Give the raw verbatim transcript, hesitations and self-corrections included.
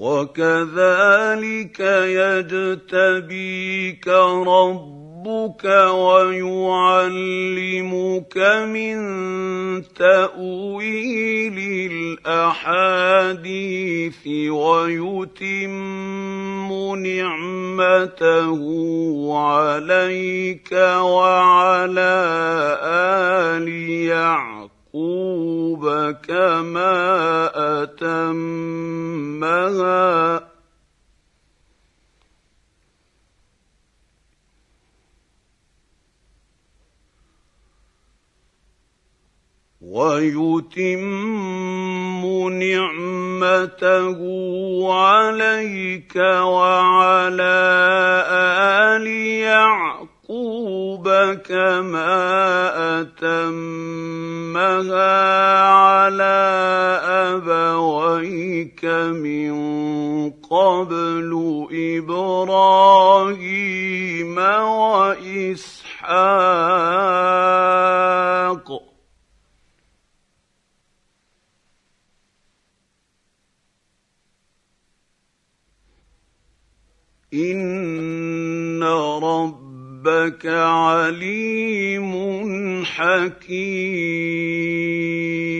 وكذلك يجتبيك ربك ويعلمك من تأويل الأحاديث ويتم نعمته عليك وعلى آل يعقوب كما أتمها ويتم نعمته عليك وعلى آل يعقوب كما أتمها على أبويك من قبل إبراهيم وإسحاق إن ربك عليم حكيم.